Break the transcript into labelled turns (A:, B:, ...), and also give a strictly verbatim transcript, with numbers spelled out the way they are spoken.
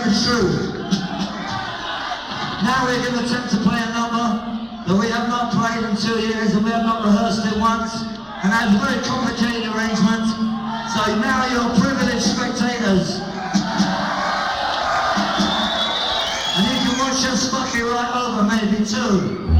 A: it's true. Now we're going to attempt to play a number that we have not played in two years and we have not rehearsed it once, and has a very complicated arrangement. So now you're privileged spectators. And you can watch us fuck it right over maybe too.